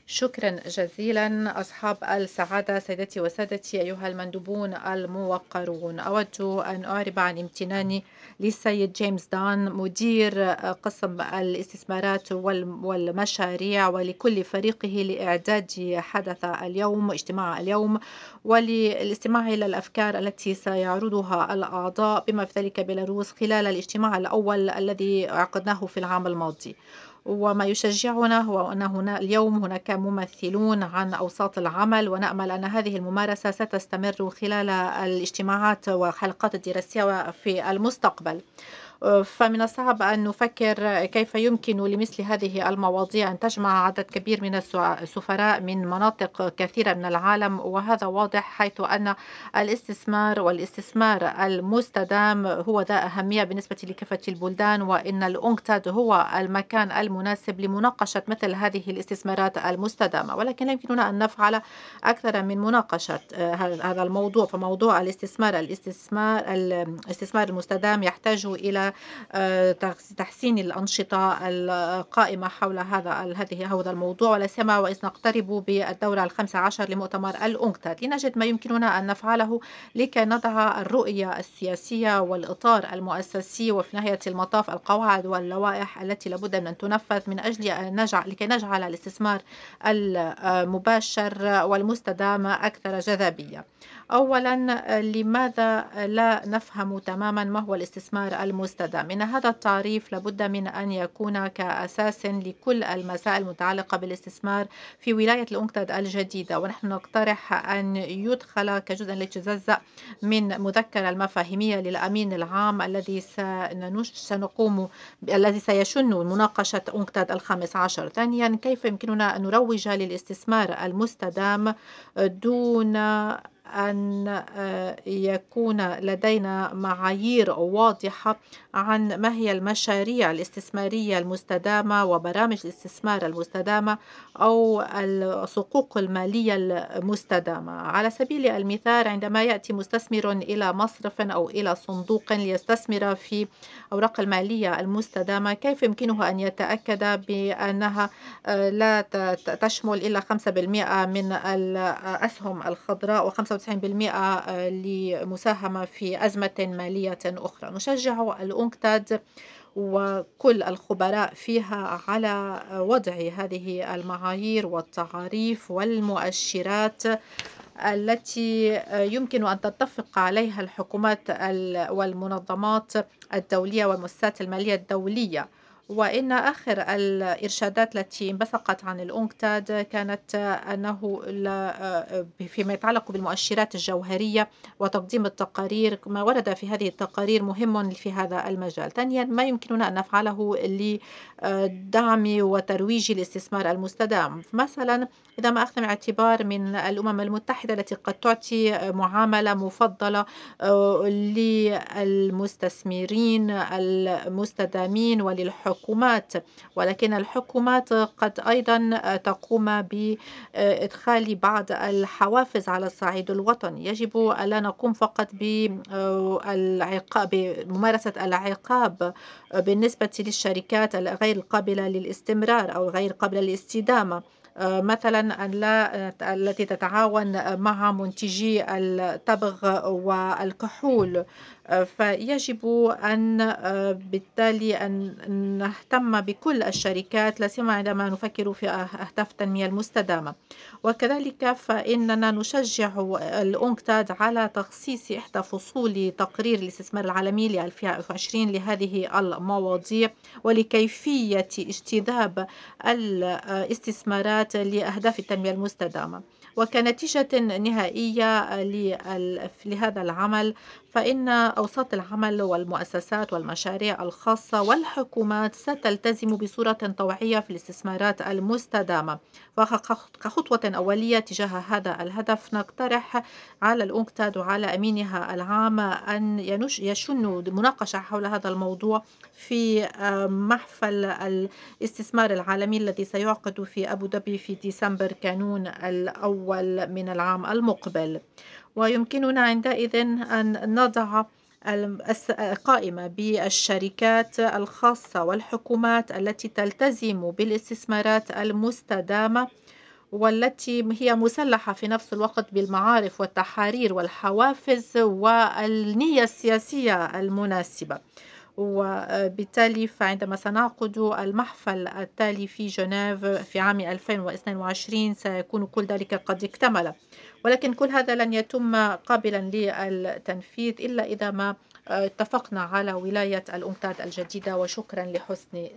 شكرا جزيلا أصحاب السعادة سيدتي وسادتي أيها المندوبون الموقرون. أود أن أعرب عن امتناني للسيد جيمس دان مدير قسم الاستثمارات والمشاريع ولكل فريقه لإعداد حدث اليوم اجتماع اليوم وللاستماع إلى الأفكار التي سيعرضها الأعضاء بما في ذلك بيلاروس خلال الاجتماع الأول الذي عقدناه في العام الماضي. وما يشجعنا هو أن اليوم هناك ممثلون عن أوساط العمل، ونأمل أن هذه الممارسة ستستمر خلال الاجتماعات والحلقات الدراسية في المستقبل. فمن الصعب أن نفكر كيف يمكن لمثل هذه المواضيع أن تجمع عدد كبير من السفراء من مناطق كثيرة من العالم، وهذا واضح حيث أن والاستثمار المستدام هو ذا أهمية بالنسبة لكافة البلدان، وإن الأونكتاد هو المكان المناسب لمناقشة مثل هذه الاستثمارات المستدامة. ولكن لا يمكننا أن نفعل أكثر من مناقشة هذا الموضوع. فموضوع الاستثمار المستدام يحتاج إلى تحسين الأنشطة القائمة حول هذا الموضوع، ولا سيما وإذ نقترب بالدورة الخامسة عشر لمؤتمر الأونكتاد، لنجد ما يمكننا أن نفعله لكي نضع الرؤية السياسية والإطار المؤسسي، وفي نهاية المطاف القواعد واللوائح التي لابد من أن تنفذ من أجل لكي نجعل الاستثمار المباشر والمستدام أكثر جاذبية. أولا، لماذا لا نفهم تماما ما هو الاستثمار المستدام؟ إن هذا التعريف لابد من أن يكون كأساس لكل المسائل المتعلقة بالاستثمار في ولاية الأنكتاد الجديدة، ونحن نقترح أن يدخل كجزء لا يتجزأ من مذكرة المفاهيمية للأمين العام الذي سيشن مناقشة أنكتاد الخامس عشر. ثانيا، كيف يمكننا أن نروج للاستثمار المستدام دون أن يكون لدينا معايير واضحة عن ما هي المشاريع الاستثمارية المستدامة وبرامج الاستثمار المستدامة أو الصكوك المالية المستدامة. على سبيل المثال، عندما يأتي مستثمر إلى مصرف أو إلى صندوق ليستثمر في أوراق المالية المستدامة، كيف يمكنه أن يتأكد بأنها لا تشمل إلا 5% من الأسهم الخضراء و95% لمساهمة في أزمة مالية أخرى؟ نشجع الأونكتاد وكل الخبراء فيها على وضع هذه المعايير والتعاريف والمؤشرات التي يمكن أن تتفق عليها الحكومات والمنظمات الدولية والمؤسسات المالية الدولية. وإن آخر الإرشادات التي انبثقت عن الأونكتاد كانت أنه فيما يتعلق بالمؤشرات الجوهرية وتقديم التقارير، ما ورد في هذه التقارير مهم في هذا المجال. ثانيا، ما يمكننا أن نفعله لدعم وترويج الاستثمار المستدام؟ مثلا، إذا ما أخذنا اعتبار من الأمم المتحدة التي قد تعطي معاملة مفضلة للمستثمرين المستدامين وللحكومات، ولكن الحكومات قد أيضا تقوم بإدخال بعض الحوافز على الصعيد الوطني. يجب ألا نقوم فقط بممارسة العقاب بالنسبة للشركات الغير قابلة للاستمرار أو غير قابلة للاستدامة، مثلا التي تتعاون مع منتجي التبغ والكحول. فيجب أن بالتالي أن نهتم بكل الشركات، لا سيما عندما نفكر في أهداف التنمية المستدامة. وكذلك فإننا نشجع الأونكتاد على تخصيص إحدى فصول تقرير الاستثمار العالمي ل 2020 لهذه المواضيع ولكيفية اجتذاب الاستثمارات لأهداف التنمية المستدامة. وكنتيجة نهائية لهذا العمل، فإن أوساط العمل والمؤسسات والمشاريع الخاصة والحكومات ستلتزم بصورة طوعية في الاستثمارات المستدامة. وكخطوة أولية تجاه هذا الهدف، نقترح على الأونكتاد وعلى أمينها العام أن يشنوا مناقشة حول هذا الموضوع في محفل الاستثمار العالمي الذي سيعقد في أبو ظبي في ديسمبر كانون الأول من العام المقبل. ويمكننا عندئذ أن نضع قائمة بالشركات الخاصة والحكومات التي تلتزم بالاستثمارات المستدامة، والتي هي مسلحة في نفس الوقت بالمعارف والتحارير والحوافز والنية السياسية المناسبة. وبالتالي فعندما سنعقد المحفل التالي في جنيف في عام 2022 سيكون كل ذلك قد اكتمل، ولكن كل هذا لن يتم قابلا للتنفيذ إلا إذا ما اتفقنا على ولاية الأنكتاد الجديدة. وشكرا لحسن